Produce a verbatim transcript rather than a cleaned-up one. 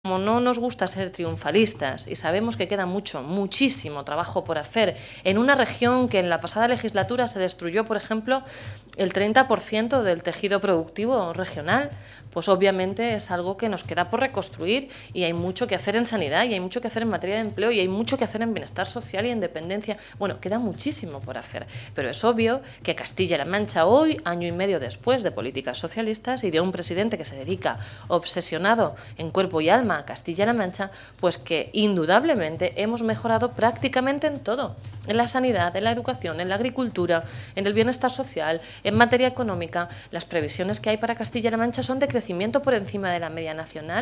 Como no nos gusta ser triunfalistas y sabemos que queda mucho, muchísimo trabajo por hacer en una región que en la pasada legislatura se destruyó, por ejemplo, el treinta por ciento del tejido productivo regional, pues obviamente es algo que nos queda por reconstruir y hay mucho que hacer en sanidad y hay mucho que hacer en materia de empleo y hay mucho que hacer en bienestar social y en dependencia. Bueno, queda muchísimo por hacer, pero es obvio que Castilla-La Mancha hoy, año y medio después de políticas socialistas y de un presidente que se dedica obsesionado en cuerpo y alma a Castilla-La Mancha, pues que indudablemente hemos mejorado prácticamente en todo, en la sanidad, en la educación, en la agricultura, en el bienestar social, en materia económica. Las previsiones que hay para Castilla-La Mancha son de crecimiento por encima de la media nacional.